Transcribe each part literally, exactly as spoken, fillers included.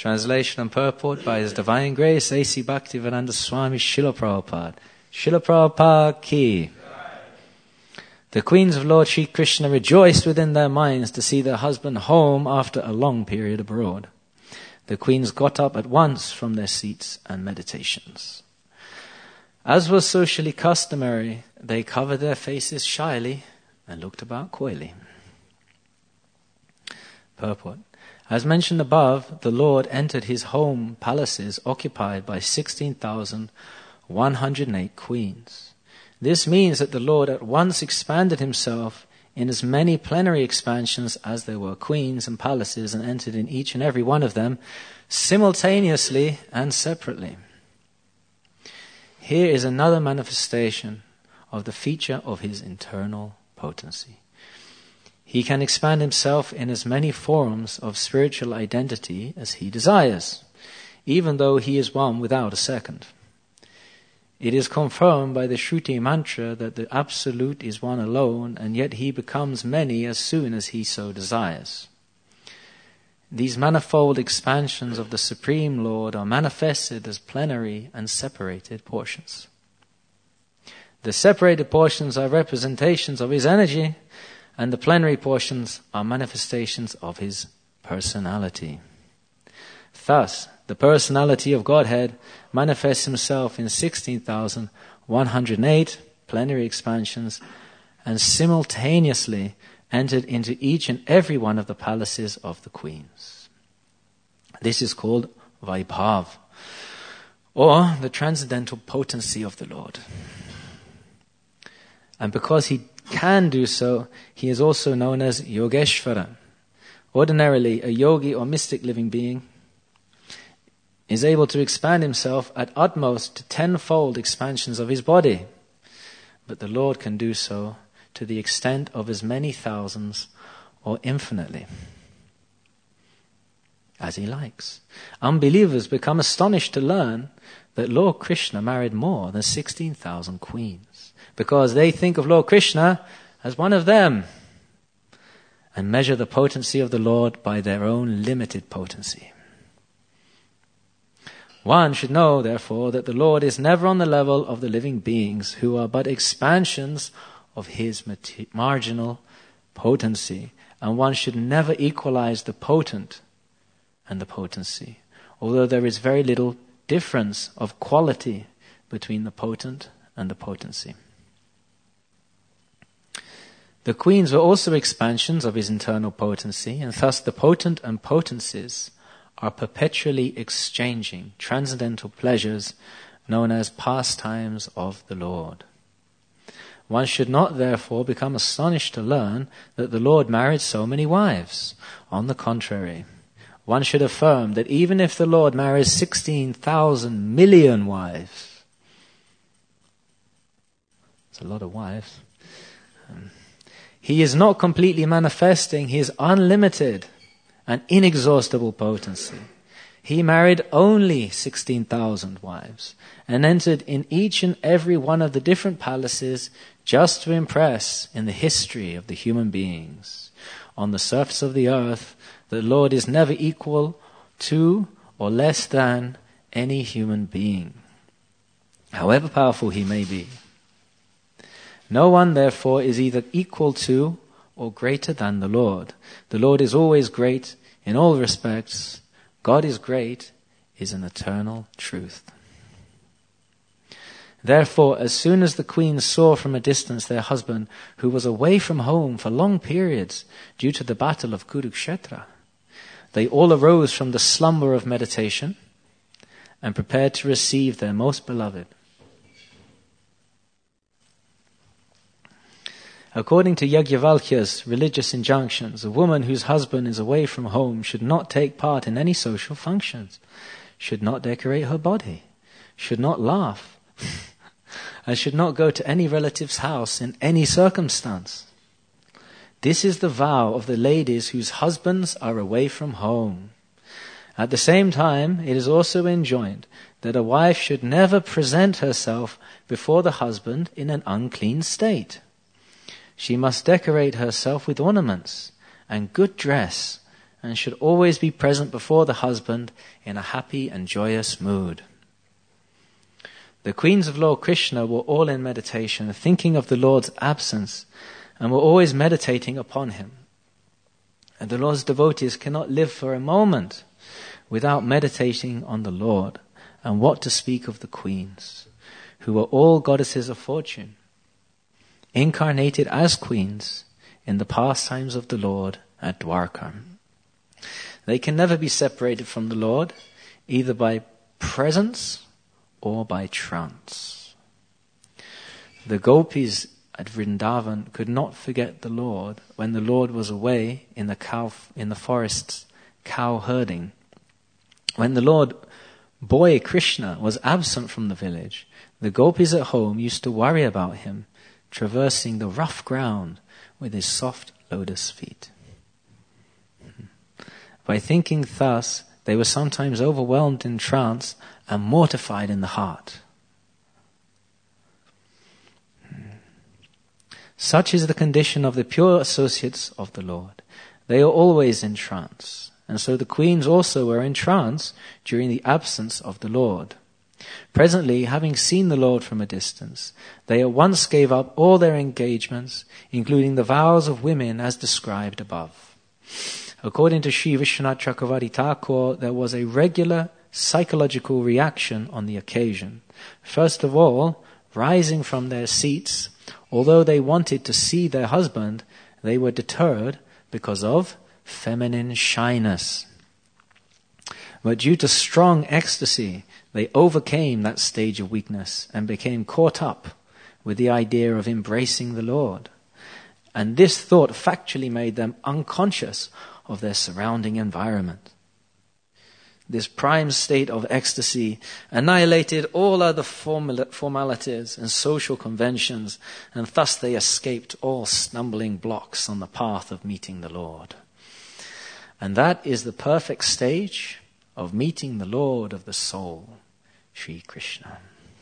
Translation and purport by His Divine Grace A C Bhaktivedanta Swami Srila Prabhupada. Srila Prabhupada ki. The queens of Lord Sri Krishna rejoiced within their minds to see their husband home after a long period abroad. The queens got up at once from their seats and meditations. As was socially customary, they covered their faces shyly and looked about coyly. Purport. As mentioned above, the Lord entered his home palaces occupied by sixteen thousand one hundred eight queens. This means that the Lord at once expanded himself in as many plenary expansions as there were queens and palaces, and entered in each and every one of them simultaneously and separately. Here is another manifestation of the feature of his internal potency. He can expand himself in as many forms of spiritual identity as he desires, even though he is one without a second. It is confirmed by the Shruti mantra that the Absolute is one alone, and yet he becomes many as soon as he so desires. These manifold expansions of the Supreme Lord are manifested as plenary and separated portions. The separated portions are representations of his energy, and the plenary portions are manifestations of his personality. Thus, the personality of Godhead manifests himself in sixteen thousand one hundred eight plenary expansions and simultaneously entered into each and every one of the palaces of the queens. This is called Vaibhav, or the transcendental potency of the Lord. And because he can do so, he is also known as Yogeshvara. Ordinarily, a yogi or mystic living being is able to expand himself at utmost to tenfold expansions of his body. But the Lord can do so to the extent of as many thousands or infinitely, as he likes. Unbelievers become astonished to learn that Lord Krishna married more than sixteen thousand queens, because they think of Lord Krishna as one of them and measure the potency of the Lord by their own limited potency. One should know, therefore, that the Lord is never on the level of the living beings, who are but expansions of his marginal potency, and one should never equalize the potent and the potency, although there is very little difference of quality between the potent and the potency. The queens were also expansions of his internal potency, and thus the potent and potencies are perpetually exchanging transcendental pleasures known as pastimes of the Lord. One should not therefore become astonished to learn that the Lord married so many wives. On the contrary, one should affirm that even if the Lord marries sixteen thousand million wives, it's a lot of wives, um, he is not completely manifesting his unlimited and inexhaustible potency. He married only sixteen thousand wives and entered in each and every one of the different palaces just to impress in the history of the human beings. On the surface of the earth, the Lord is never equal to or less than any human being, however powerful he may be. No one, therefore, is either equal to or greater than the Lord. The Lord is always great in all respects. God is great is an eternal truth. Therefore, as soon as the queens saw from a distance their husband, who was away from home for long periods due to the battle of Kurukshetra, they all arose from the slumber of meditation and prepared to receive their most beloved. According to Yajnavalkya's religious injunctions, a woman whose husband is away from home should not take part in any social functions, should not decorate her body, should not laugh, and should not go to any relative's house in any circumstance. This is the vow of the ladies whose husbands are away from home. At the same time, it is also enjoined that a wife should never present herself before the husband in an unclean state. She must decorate herself with ornaments and good dress and should always be present before the husband in a happy and joyous mood. The queens of Lord Krishna were all in meditation, thinking of the Lord's absence, and were always meditating upon him. And the Lord's devotees cannot live for a moment without meditating on the Lord, and what to speak of the queens, who were all goddesses of fortune, incarnated as queens in the pastimes of the Lord at Dwarka. They can never be separated from the Lord, either by presence or by trance. The gopis at Vrindavan could not forget the Lord when the Lord was away in the cow in the forests cow herding. When the Lord boy Krishna was absent from the village, the gopis at home used to worry about him traversing the rough ground with his soft lotus feet. By thinking thus, they were sometimes overwhelmed in trance and mortified in the heart. Such is the condition of the pure associates of the Lord. They are always in trance, and so the queens also were in trance during the absence of the Lord. Presently, having seen the Lord from a distance, they at once gave up all their engagements, including the vows of women as described above. According to Sri Vishwanath Chakravarti Thakur, there was a regular psychological reaction on the occasion. First of all, rising from their seats, although they wanted to see their husband, they were deterred because of feminine shyness. But due to strong ecstasy, they overcame that stage of weakness and became caught up with the idea of embracing the Lord. And this thought factually made them unconscious of their surrounding environment. This prime state of ecstasy annihilated all other formalities and social conventions, and thus they escaped all stumbling blocks on the path of meeting the Lord. And that is the perfect stage of meeting the Lord of the soul, Sri Krishna.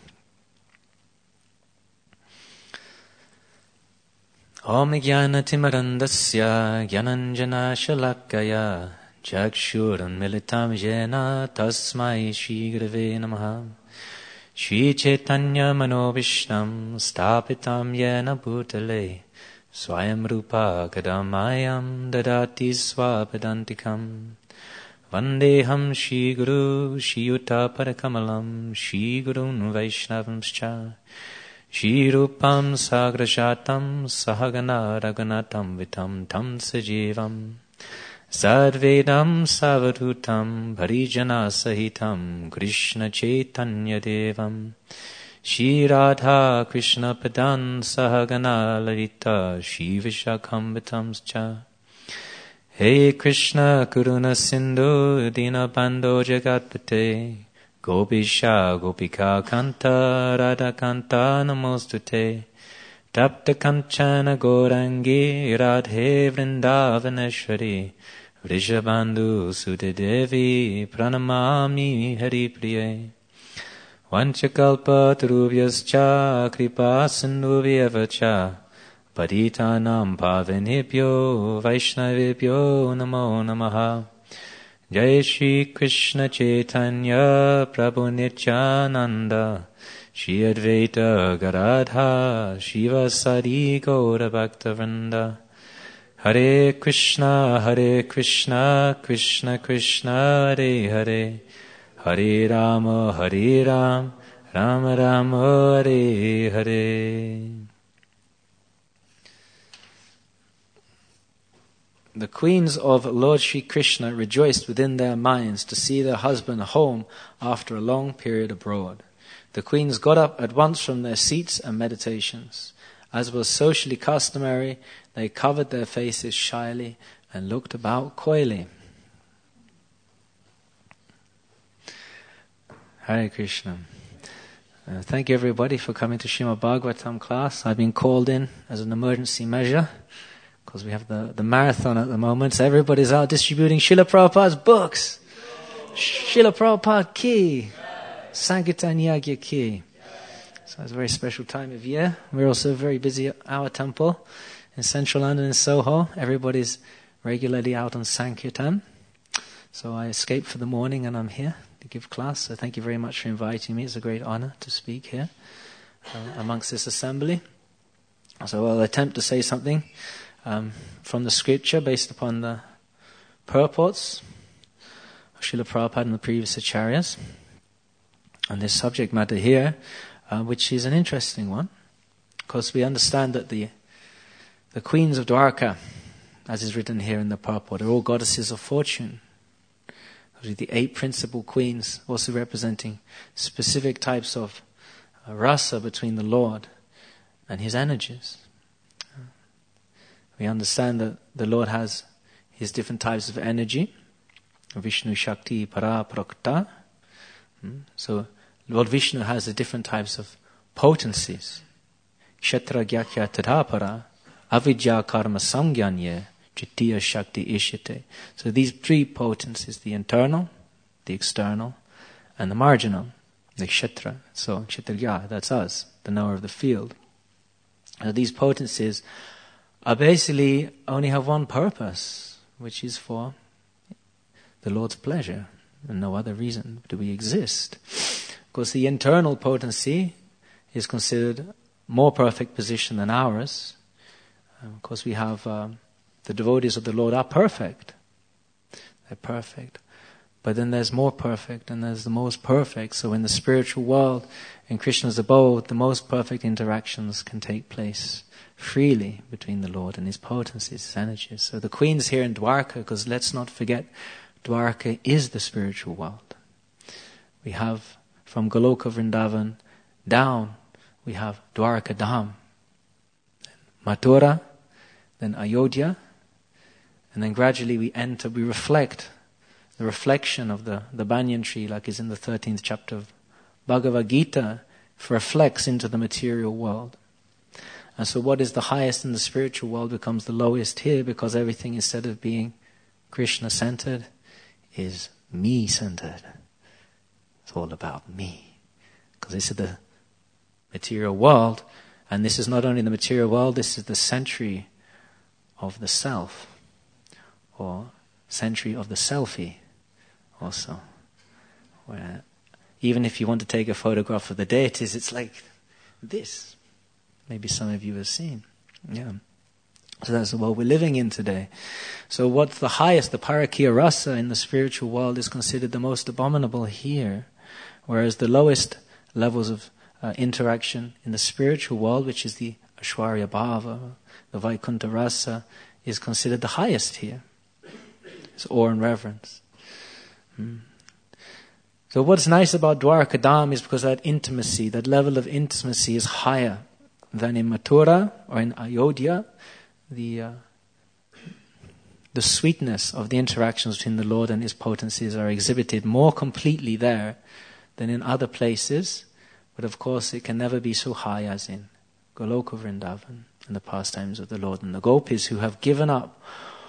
Om Jnana Timarandasya Jnananjana Shalakaya Chakshuran Militam Jena Tasmai Shri Gurave Namaha Shri Chaitanya Manobhishnam Stapitam Yena Bhutale Swayam Rupa Kadamayam Dadati Swapadantikam Vandeham Shri Guru Shri Yuta Parakamalam Shri Gurun Vaishnavamscha Shri Rupam Sagrajatam Sahagana Raghunatam Vitam Tam Sajivam Sadvedam Savadutam Parijana Sahitam Krishna Chaitanya Devam Shri Radha Krishna Padan Sahagana Lalita Shri Vishakhambitamscha Hey Krishna Karuna Sindhu Dinabandho Jagatpate Gopisha Gopika Kanta Radha Kanta Namostute Tapta Kanchana Gorangi Radhe Vrindavaneshwari Vrishabandhu Sudedevi Pranamami Haripriye Vanchakalpa Tarubhyascha Kripa Sindhuvyavacha Paditanam Pavanebhyo Vaishnavebhyo Namo Namaha Jai Shri Krishna Chaitanya Prabhu Nityananda Shri Advaita Garadha Shiva Sadi Gaura Bhaktavrinda Hare Krishna Hare Krishna Krishna Krishna Hare Hare Hare Rama Hare Ram Rama Rama Hare Hare. The queens of Lord Shri Krishna rejoiced within their minds to see their husband home after a long period abroad. The queens got up at once from their seats and meditations. As was socially customary, they covered their faces shyly and looked about coyly. Hare Krishna. Uh, thank you everybody for coming to Srimad Bhagavatam class. I've been called in as an emergency measure because we have the, the marathon at the moment. So everybody's out distributing Srila Prabhupada's books. Srila Prabhupada ki. Sankirtan Yagya ki. So it's a very special time of year. We're also very busy at our temple in central London in Soho. Everybody's regularly out on Sankirtan. So I escaped for the morning and I'm here to give class. So thank you very much for inviting me. It's a great honor to speak here uh, amongst this assembly. So I'll attempt to say something um, from the scripture based upon the purports of Srila Prabhupada and the previous acharyas on this subject matter here, uh, which is an interesting one. Because we understand that the the queens of Dwarka, as is written here in the purport, are all goddesses of fortune. The eight principal queens also representing specific types of uh, rasa between the Lord and his energies. We understand that the Lord has his different types of energy, Vishnu, Shakti, Para, Prakta. So Lord Vishnu has the different types of potencies. Kshetra, Gyakya, Tadapara, Avidya, Karma, Samgyanye, Jitiya, Shakti, Ishite. So these three potencies, the internal, the external, and the marginal, the Kshetra. So Kshetriya, that's us, the knower of the field. Now, these potencies are basically only have one purpose, which is for the Lord's pleasure, and no other reason do we exist. Of course, the internal potency is considered more perfect position than ours. Um, of course, we have uh, the devotees of the Lord are perfect. They're perfect. But then there's more perfect and there's the most perfect. So in the spiritual world, in Krishna's abode, the most perfect interactions can take place freely between the Lord and his potencies, his energies. So the queens here in Dwarka, because let's not forget, Dwarka is the spiritual world. We have from Goloka Vrindavan down, we have Dwarka Dham, Mathura, then Ayodhya, and then gradually we enter, we reflect the reflection of the, the banyan tree, like is in the thirteenth chapter of Bhagavad Gita, reflects into the material world. And so what is the highest in the spiritual world becomes the lowest here, because everything, instead of being Krishna-centered, is me-centered. It's all about me. Because this is the material world, and this is not only the material world, this is the century of the self, or century of the selfie also. Where even if you want to take a photograph of the deities, it's like this. Maybe some of you have seen. Yeah. So that's the world we're living in today. So what's the highest, the Parakya Rasa in the spiritual world is considered the most abominable here, whereas the lowest levels of uh, interaction in the spiritual world, which is the Aishwarya Bhava, the Vaikuntha Rasa, is considered the highest here. It's awe and reverence. Hmm. So what's nice about Dwarka Dham is because that intimacy, that level of intimacy is higher than in Mathura or in Ayodhya. The uh, the sweetness of the interactions between the Lord and his potencies are exhibited more completely there than in other places. But of course it can never be so high as in Goloka Vrindavan and the pastimes of the Lord and the gopis, who have given up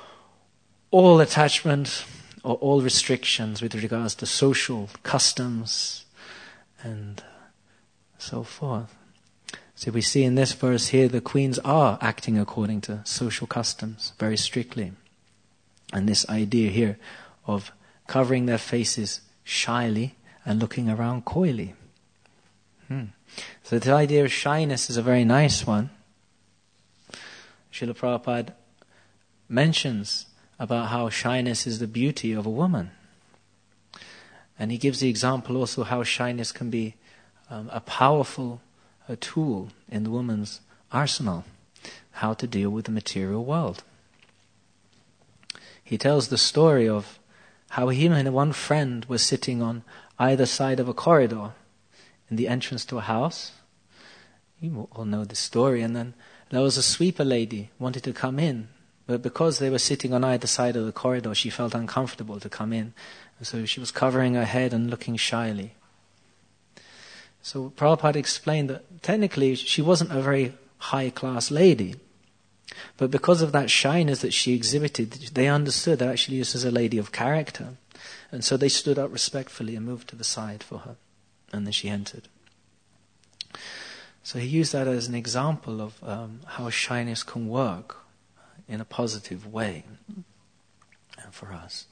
all attachment or all restrictions with regards to social customs and so forth. So we see in this verse here the queens are acting according to social customs very strictly. And this idea here of covering their faces shyly and looking around coyly. Hmm. So the idea of shyness is a very nice one. Srila Prabhupada mentions about how shyness is the beauty of a woman. And he gives the example also how shyness can be um, a powerful a tool in the woman's arsenal, how to deal with the material world. He tells the story of how him and one friend were sitting on either side of a corridor in the entrance to a house. You all know the story. And then there was a sweeper lady wanted to come in, but because they were sitting on either side of the corridor, she felt uncomfortable to come in. And so she was covering her head and looking shyly. So Prabhupada explained that technically she wasn't a very high-class lady. But because of that shyness that she exhibited, they understood that actually this is a lady of character. And so they stood up respectfully and moved to the side for her. And then she entered. So he used that as an example of um, how shyness can work in a positive way. and for us.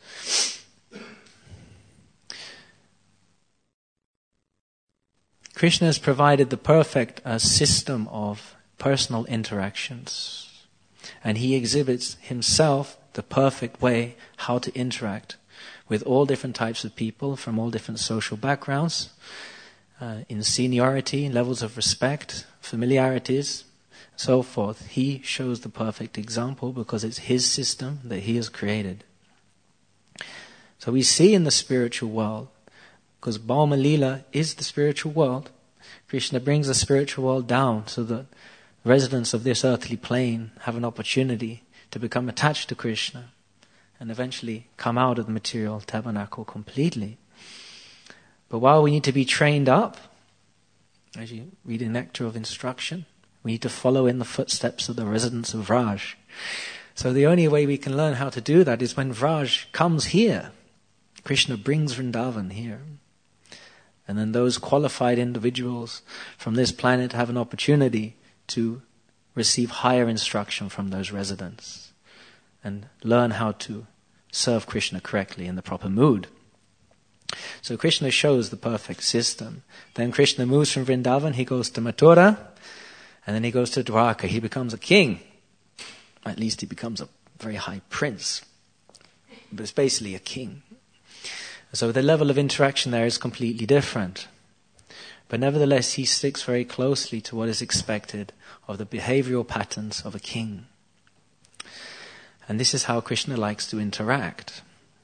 Krishna has provided the perfect uh, system of personal interactions, and he exhibits himself the perfect way how to interact with all different types of people from all different social backgrounds, uh, in seniority, levels of respect, familiarities, so forth. He shows the perfect example because it's his system that he has created. So we see in the spiritual world, because Bhauma Lila is the spiritual world, Krishna brings the spiritual world down so that residents of this earthly plane have an opportunity to become attached to Krishna and eventually come out of the material tabernacle completely. But while we need to be trained up, as you read in Nectar of Instruction, we need to follow in the footsteps of the residents of Vraj. So the only way we can learn how to do that is when Vraj comes here. Krishna brings Vrindavan here. And then those qualified individuals from this planet have an opportunity to receive higher instruction from those residents and learn how to serve Krishna correctly in the proper mood. So Krishna shows the perfect system. Then Krishna moves from Vrindavan, he goes to Mathura, and then he goes to Dwarka. He becomes a king. At least he becomes a very high prince. But it's basically a king. So the level of interaction there is completely different. But nevertheless, he sticks very closely to what is expected of the behavioral patterns of a king. And this is how Krishna likes to interact.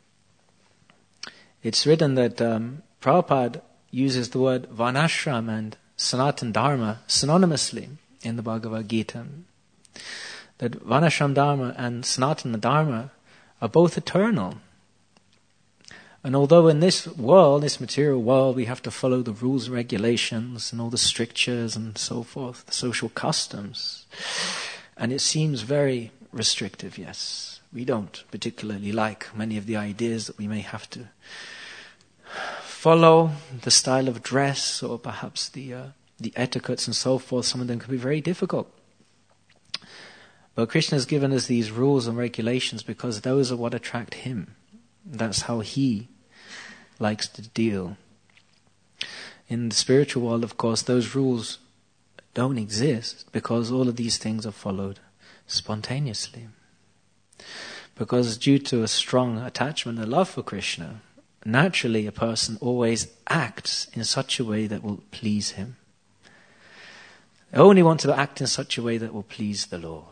It's written that um, Prabhupada uses the word Varnashram and Sanatan Dharma synonymously in the Bhagavad Gita. That Varnashram Dharma and Sanatana Dharma are both eternal. And although in this world, this material world, we have to follow the rules and regulations and all the strictures and so forth, the social customs, and it seems very restrictive, yes. We don't particularly like many of the ideas that we may have to follow, the style of dress or perhaps the uh, the etiquettes and so forth. Some of them can be very difficult. But Krishna has given us these rules and regulations because those are what attract him. That's how he likes to deal. In the spiritual world, of course, those rules don't exist because all of these things are followed spontaneously. Because due to a strong attachment and love for Krishna, naturally a person always acts in such a way that will please him. They only want to act in such a way that will please the Lord.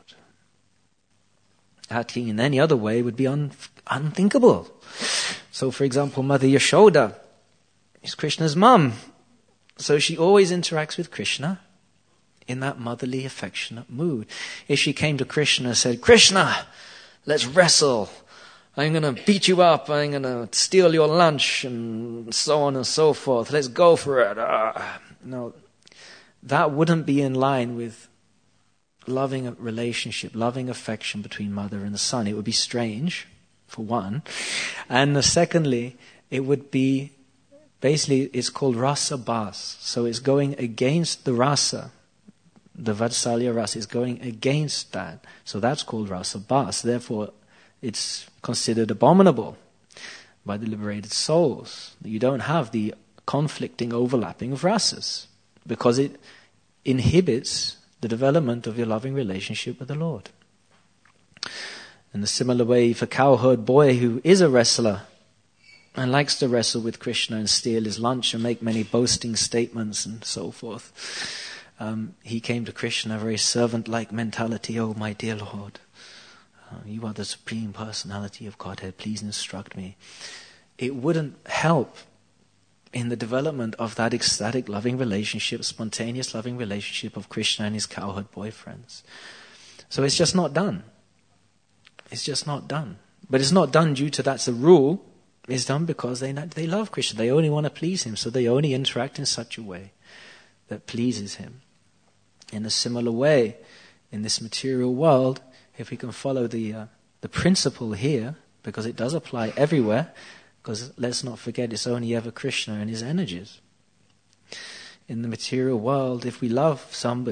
Acting in any other way would be un- unthinkable. So, for example, Mother Yashoda is Krishna's mum. So she always interacts with Krishna in that motherly, affectionate mood. If she came to Krishna and said, "Krishna, let's wrestle. I'm going to beat you up. I'm going to steal your lunch," and so on and so forth. "Let's go for it." Ah. No, that wouldn't be in line with loving relationship, loving affection between mother and son. It would be strange, for one. And uh, secondly, it would be, basically, it's called rasa bas. So it's going against the rasa. The Vatsalya rasa is going against that. So that's called rasa bas. Therefore, it's considered abominable by the liberated souls. You don't have the conflicting overlapping of rasas because it inhibits the development of your loving relationship with the Lord. In a similar way, if a cowherd boy who is a wrestler and likes to wrestle with Krishna and steal his lunch and make many boasting statements and so forth, um, he came to Krishna, a very servant-like mentality. "Oh, my dear Lord, uh, you are the Supreme Personality of Godhead, please instruct me." It wouldn't help in the development of that ecstatic loving relationship, spontaneous loving relationship of Krishna and his cowherd boyfriends. So it's just not done. It's just not done. But it's not done due to that's a rule. It's done because they they love Krishna. They only want to please him. So they only interact in such a way that pleases him. In a similar way, in this material world, if we can follow the uh, the principle here, because it does apply everywhere, because let's not forget, it's only ever Krishna and his energies. In the material world, if we love somebody,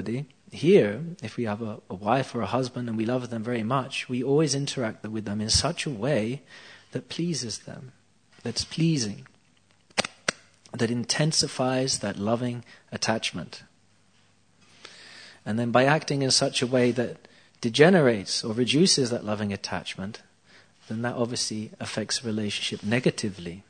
here, if we have a, a wife or a husband and we love them very much, we always interact with them in such a way that pleases them, that's pleasing, that intensifies that loving attachment. And then by acting in such a way that degenerates or reduces that loving attachment, then that obviously affects the relationship negatively.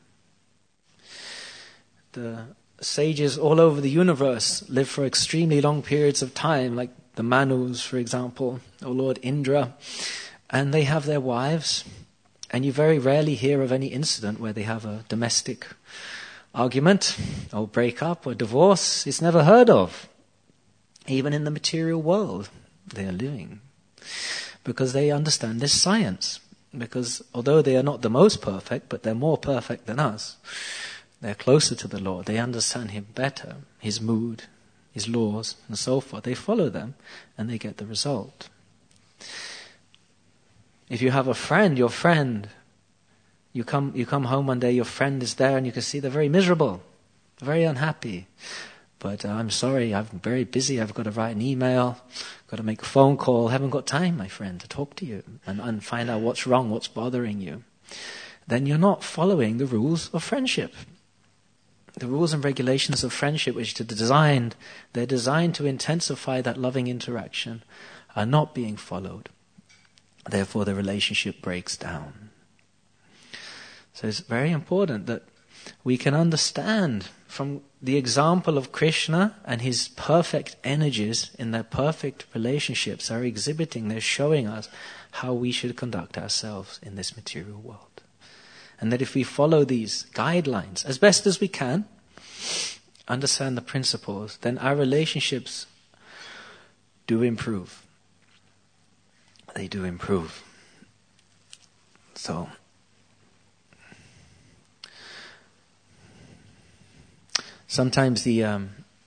The sages all over the universe live for extremely long periods of time, like the Manus, for example, or Lord Indra, and they have their wives, and you very rarely hear of any incident where they have a domestic argument or breakup or divorce. It's never heard of, even in the material world they are living, because they understand this science. Because although they are not the most perfect, but they're more perfect than us, they're closer to the Lord. They understand Him better, His mood, His laws, and so forth. They follow them, and they get the result. If you have a friend, your friend, you come you come home one day, your friend is there, and you can see they're very miserable, very unhappy. But uh, I'm sorry, I'm very busy, I've got to write an email, got to make a phone call, haven't got time, my friend, to talk to you and, and find out what's wrong, what's bothering you. Then you're not following the rules of friendship. The rules and regulations of friendship, which are designed, they're designed to intensify that loving interaction, are not being followed. Therefore, the relationship breaks down. So it's very important that we can understand from the example of Krishna and his perfect energies in their perfect relationships are exhibiting, they're showing us how we should conduct ourselves in this material world. And that if we follow these guidelines as best as we can, understand the principles, then our relationships do improve. They do improve. So, sometimes the um,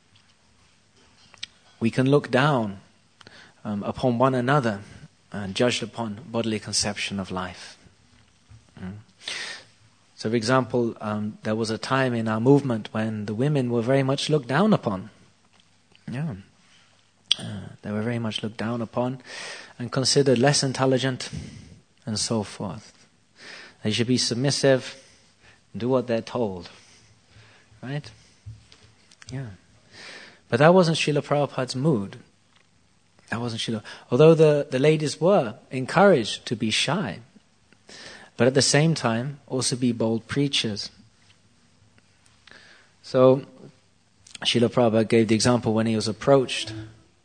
we can look down um, upon one another and judge upon bodily conception of life. Mm. So, for example, um, there was a time in our movement when the women were very much looked down upon. Yeah, uh, they were very much looked down upon and considered less intelligent, and so forth. They should be submissive, do what they're told, right? Yeah. But that wasn't Srila Prabhupada's mood. That wasn't Srila. Although the, the ladies were encouraged to be shy, but at the same time also be bold preachers. So Srila Prabhupada gave the example when he was approached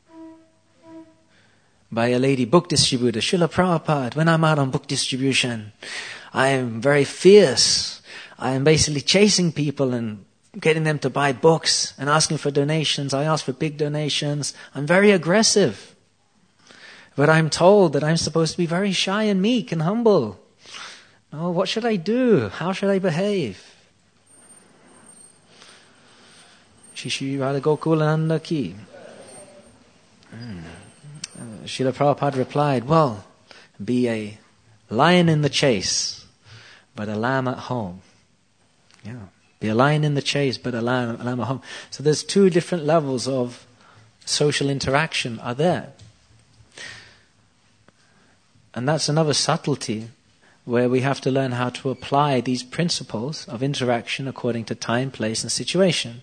by a lady book distributor. Srila Prabhupada, when I'm out on book distribution, I am very fierce. I am basically chasing people and getting them to buy books and asking for donations. I ask for big donations. I'm very aggressive. But I'm told that I'm supposed to be very shy and meek and humble. Oh, what should I do? How should I behave? Shri Shri Radha Gokulananda ki. Hmm. Uh, Srila Prabhupada replied, well, be a lion in the chase, but a lamb at home. Yeah. Be a lion in the chase, but a lamb, a lamb at home. So there's two different levels of social interaction are there. And that's another subtlety where we have to learn how to apply these principles of interaction according to time, place, and situation.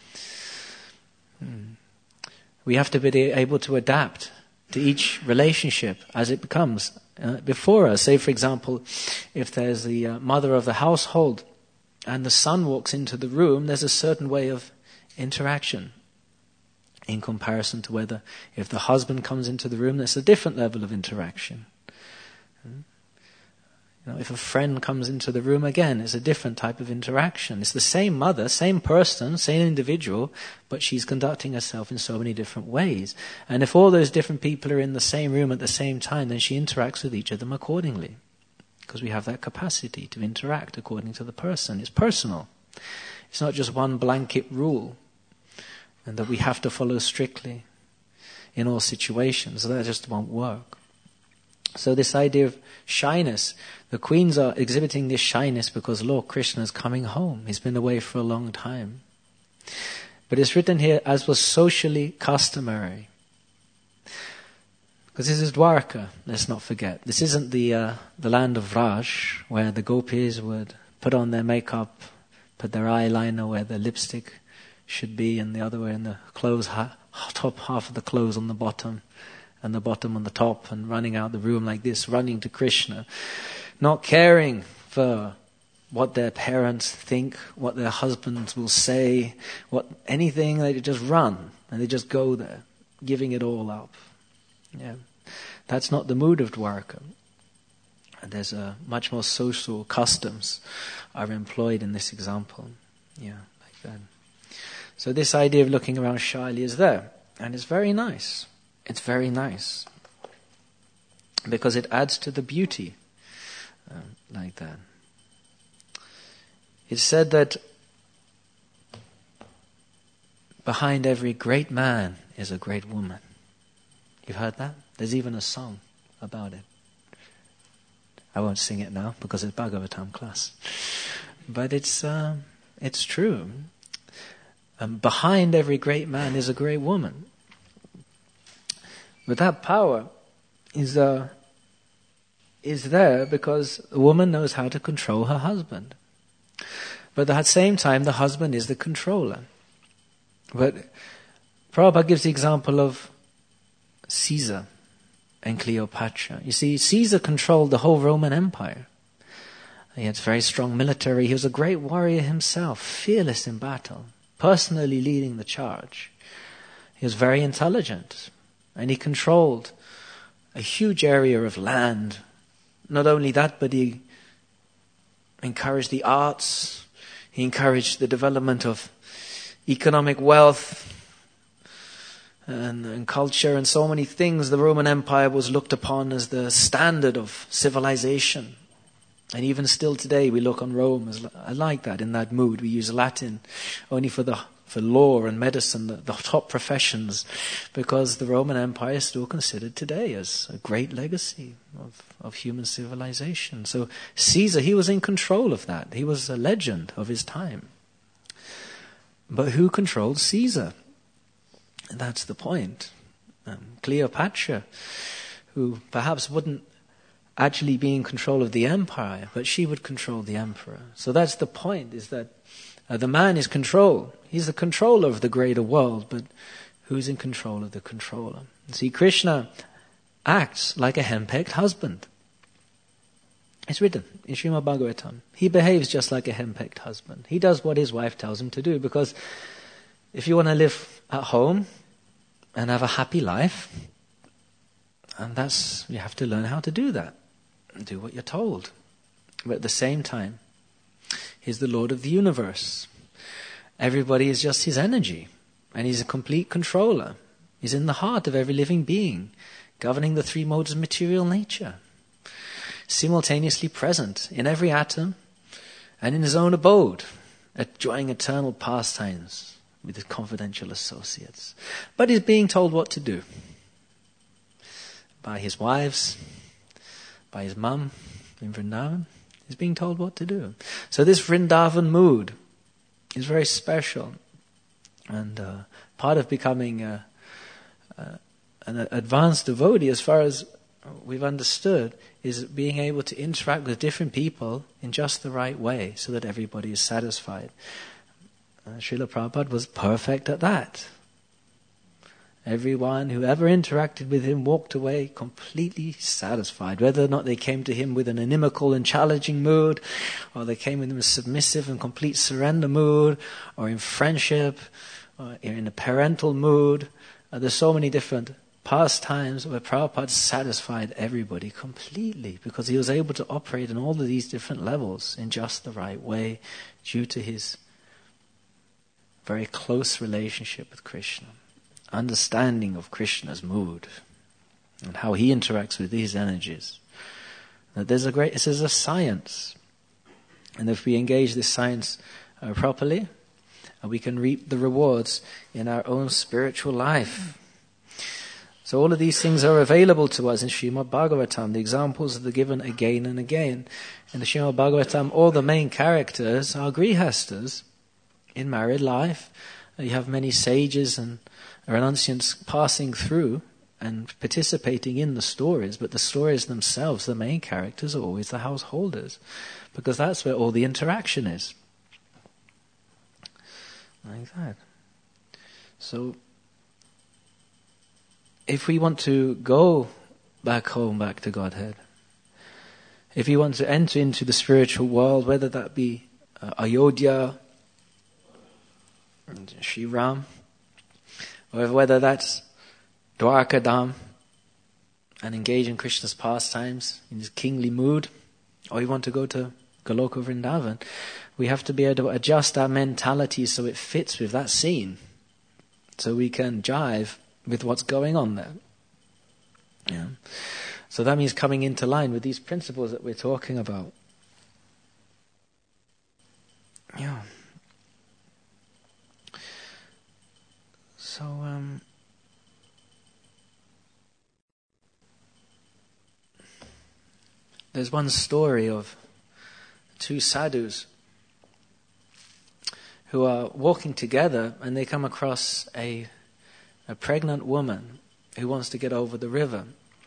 Hmm. We have to be able to adapt to each relationship as it becomes uh, before us. Say, for example, if there's the uh, mother of the household and the son walks into the room, there's a certain way of interaction in comparison to whether if the husband comes into the room, there's a different level of interaction. Hmm. You know, if a friend comes into the room, again, it's a different type of interaction. It's the same mother, same person, same individual, but she's conducting herself in so many different ways. And if all those different people are in the same room at the same time, then she interacts with each of them accordingly. Because we have that capacity to interact according to the person. It's personal. It's not just one blanket rule, and that we have to follow strictly in all situations. That just won't work. So this idea of shyness, the queens are exhibiting this shyness because Lord Krishna is coming home. He's been away for a long time. But it's written here, as was socially customary. Because this is Dwarka, let's not forget. This isn't the uh, the land of Raj, where the gopis would put on their makeup, put their eyeliner where their lipstick should be, and the other way in the clothes, ha- top half of the clothes on the bottom, and the bottom on the top, and running out the room like this, running to Krishna, not caring for what their parents think, what their husbands will say, what anything. They just run, and they just go there, giving it all up. Yeah. That's not the mood of Dwarka. And there's a much more social customs are employed in this example. Yeah, like that. So this idea of looking around shyly is there. And it's very nice. It's very nice. Because it adds to the beauty. Um, like that. It's said that behind every great man is a great woman. You've heard that? There's even a song about it. I won't sing it now because it's Bhagavatam class. But it's uh, it's true. Um, behind every great man is a great woman. But that power is uh, is there because a woman knows how to control her husband. But at the same time, the husband is the controller. But Prabhupada gives the example of Caesar and Cleopatra. You see, Caesar controlled the whole Roman Empire. He had a very strong military. He was a great warrior himself, fearless in battle, personally leading the charge. He was very intelligent, and he controlled a huge area of land. Not only that, but he encouraged the arts. He encouraged the development of economic wealth and, and culture and so many things. The Roman Empire was looked upon as the standard of civilization. And even still today we look on Rome as, I like that, in that mood. We use Latin only for the for law and medicine, the, the top professions, because the Roman Empire is still considered today as a great legacy of, of human civilization. So Caesar, he was in control of that. He was a legend of his time. But who controlled Caesar? That's the point. Um, Cleopatra, who perhaps wouldn't actually be in control of the empire, but she would control the emperor. So that's the point, is that uh, the man is control. He's the controller of the greater world, but who's in control of the controller? See, Krishna acts like a henpecked husband. It's written in Srimad Bhagavatam. He behaves just like a henpecked husband. He does what his wife tells him to do, because if you want to live at home and have a happy life, and that's, you have to learn how to do that. Do what you're told. But at the same time, he's the Lord of the universe. Everybody is just his energy. And he's a complete controller. He's in the heart of every living being, governing the three modes of material nature. Simultaneously present in every atom and in his own abode, enjoying eternal pastimes with his confidential associates. But he's being told what to do. By his wives, by his mum in Vrindavan. He's being told what to do. So this Vrindavan mood is very special. And uh, part of becoming a, a, an advanced devotee, as far as we've understood, is being able to interact with different people in just the right way so that everybody is satisfied. Uh, Srila Prabhupada was perfect at that. Everyone who ever interacted with him walked away completely satisfied, whether or not they came to him with an inimical and challenging mood, or they came with him in a submissive and complete surrender mood, or in friendship, or in a parental mood. Uh, there's so many different pastimes where Prabhupada satisfied everybody completely, because he was able to operate in all of these different levels in just the right way due to his very close relationship with Krishna. Understanding of Krishna's mood and how he interacts with these energies. That there's a great, this is a science, and if we engage this science uh, properly, uh, we can reap the rewards in our own spiritual life. So all of these things are available to us in Srimad Bhagavatam. The examples are given again and again. In the Srimad Bhagavatam, all the main characters are grihastas in married life. Uh, you have many sages and renunciants passing through and participating in the stories, but the stories themselves, the main characters, are always the householders, because that's where all the interaction is. Like that. So, if we want to go back home, back to Godhead, if we want to enter into the spiritual world, whether that be uh, Ayodhya, Sri Ram, or whether that's Dwarka Dham, and engage in Krishna's pastimes in his kingly mood, or you want to go to Goloka Vrindavan, we have to be able to adjust our mentality so it fits with that scene, so we can jive with what's going on there. Yeah. So that means coming into line with these principles that we're talking about. Yeah. So, um, there's one story of two sadhus who are walking together, and they come across a a pregnant woman who wants to get over the river.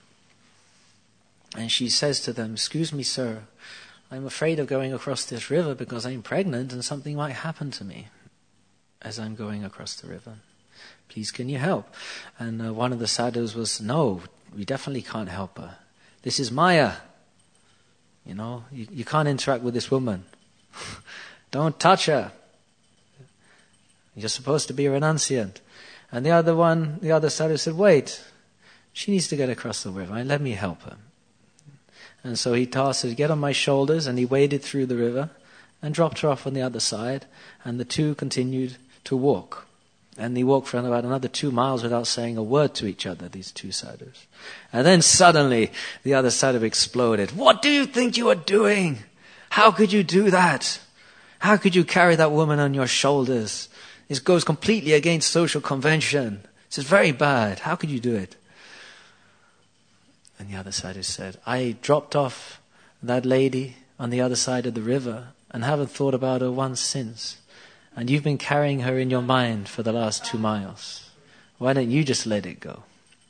And she says to them, "Excuse me, sir, I'm afraid of going across this river because I'm pregnant and something might happen to me as I'm going across the river. Please, can you help?" And uh, one of the sadhus was, "No, we definitely can't help her. This is Maya. You know, you, you can't interact with this woman. Don't touch her. You're supposed to be a renunciant." And the other one, the other sadhu said, "Wait, she needs to get across the river. Let me help her." And so he tasked her to get on my shoulders, and he waded through the river and dropped her off on the other side, and the two continued to walk. And they walked for about another two miles without saying a word to each other, these two sadhus. And then suddenly, the other sadhu exploded. "What do you think you are doing? How could you do that? How could you carry that woman on your shoulders? This goes completely against social convention. This is very bad. How could you do it?" And the other sadhu said, "I dropped off that lady on the other side of the river and haven't thought about her once since. And you've been carrying her in your mind for the last two miles. Why don't you just let it go?"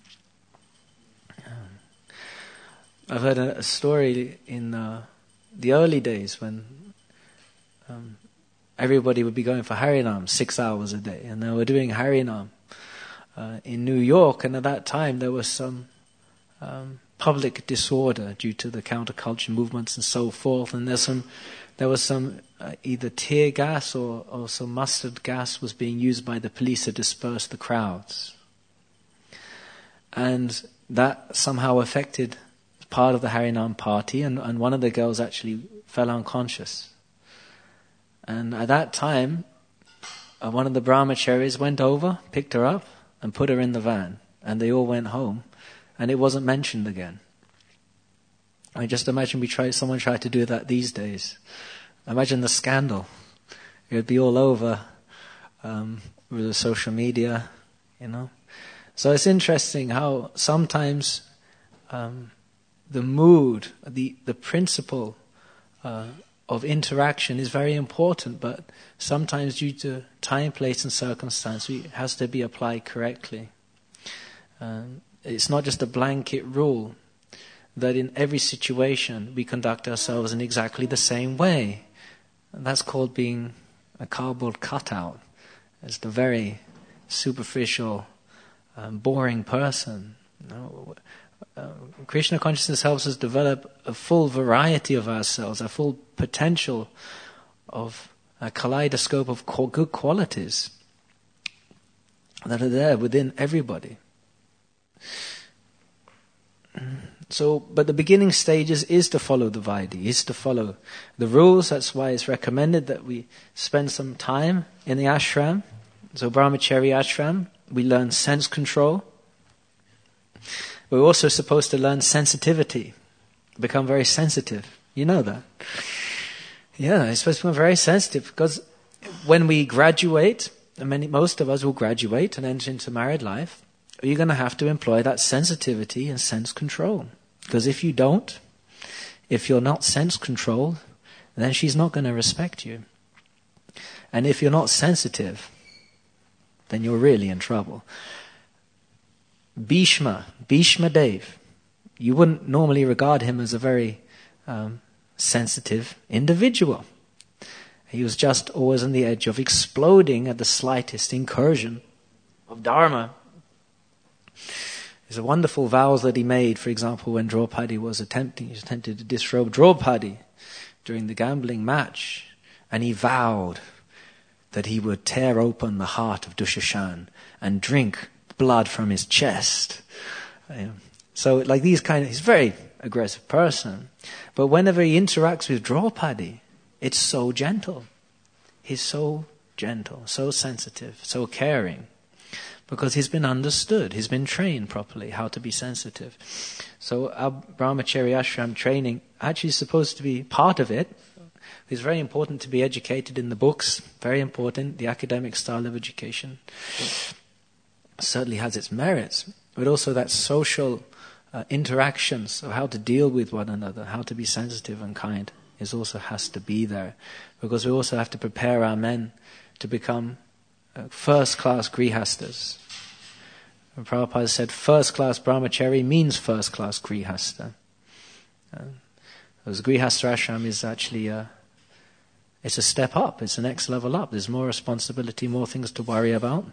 I've heard a, a story in uh, the early days when um, everybody would be going for Harinam six hours a day. And they were doing Harinam uh, in New York. And at that time there was some um, public disorder due to the counterculture movements and so forth. And there's some, there was some uh, either tear gas or, or some mustard gas was being used by the police to disperse the crowds. And that somehow affected part of the Harinam party, and, and one of the girls actually fell unconscious. And at that time, uh, one of the brahmacharis went over, picked her up, and put her in the van. And they all went home, and it wasn't mentioned again. I just imagine we try, someone tried to do that these days. Imagine the scandal. It would be all over um, with the social media, you know. So it's interesting how sometimes um, the mood, the the principle uh, of interaction is very important, but sometimes due to time, place, and circumstance, it has to be applied correctly. Um, it's not just a blanket rule that in every situation we conduct ourselves in exactly the same way. And that's called being a cardboard cutout. It's the very superficial, um, boring person. You know, uh, Krishna consciousness helps us develop a full variety of ourselves, a full potential of a kaleidoscope of good qualities that are there within everybody. So, but the beginning stages is to follow the Vaidhi, is to follow the rules. That's why it's recommended that we spend some time in the ashram. So brahmachari ashram, we learn sense control. We're also supposed to learn sensitivity, become very sensitive. You know that. Yeah, it's supposed to become very sensitive, because when we graduate, and many, most of us will graduate and enter into married life, you're going to have to employ that sensitivity and sense control. Because if you don't, if you're not sense controlled, then she's not going to respect you. And if you're not sensitive, then you're really in trouble. Bhishma, Bhishma Dev. You wouldn't normally regard him as a very um, sensitive individual. He was just always on the edge of exploding at the slightest incursion of Dharma. There's a wonderful vows that he made, for example, when Draupadi was attempting, he attempted to disrobe Draupadi during the gambling match, and he vowed that he would tear open the heart of Dushashan and drink blood from his chest. So, like these kind of, he's a very aggressive person, but whenever he interacts with Draupadi, it's so gentle. He's so gentle, so sensitive, so caring, because he's been understood, he's been trained properly how to be sensitive. So our Brahmacharya ashram training actually is supposed to be part of it. It's very important to be educated in the books, very important. The academic style of education certainly has its merits, but also that social uh, interactions, so how to deal with one another, how to be sensitive and kind, is also has to be there, because we also have to prepare our men to become uh, first-class grihastas. And Prabhupada said first-class brahmachari means first-class grihasta. Uh, because grihasta ashram is actually a, it's a step up, it's the next level up. There's more responsibility, more things to worry about,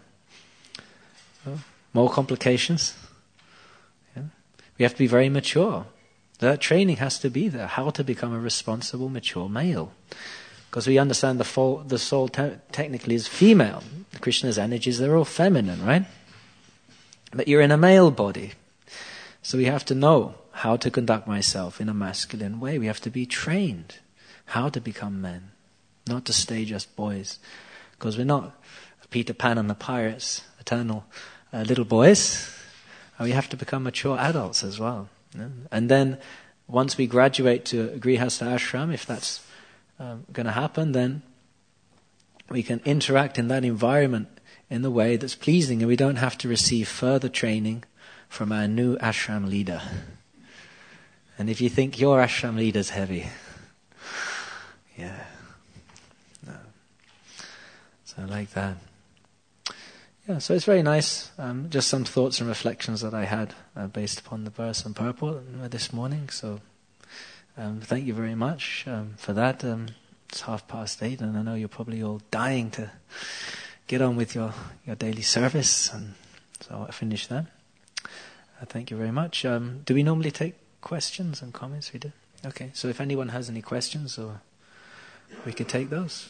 uh, more complications. Yeah. We have to be very mature. That training has to be there, how to become a responsible, mature male. Because we understand the, fo- the soul te- technically is female. Krishna's energies, they're all feminine, right? But you're in a male body. So we have to know how to conduct myself in a masculine way. We have to be trained how to become men, not to stay just boys. Because we're not Peter Pan and the pirates, eternal uh, little boys. And we have to become mature adults as well. And then once we graduate to a Grihastha ashram, if that's um, going to happen, then we can interact in that environment in the way that's pleasing, and we don't have to receive further training from our new ashram leader. And if you think your ashram leader's heavy, yeah, no. So like that. Yeah, so it's very nice. Um, just some thoughts and reflections that I had uh, based upon the verse and purport uh, this morning. So um, thank you very much um, for that. Um, it's half past eight, and I know you're probably all dying to get on with your, your daily service. And so I'll finish that. Uh, thank you very much. Um, do we normally take questions and comments? We do? Okay, so if anyone has any questions, or we could take those.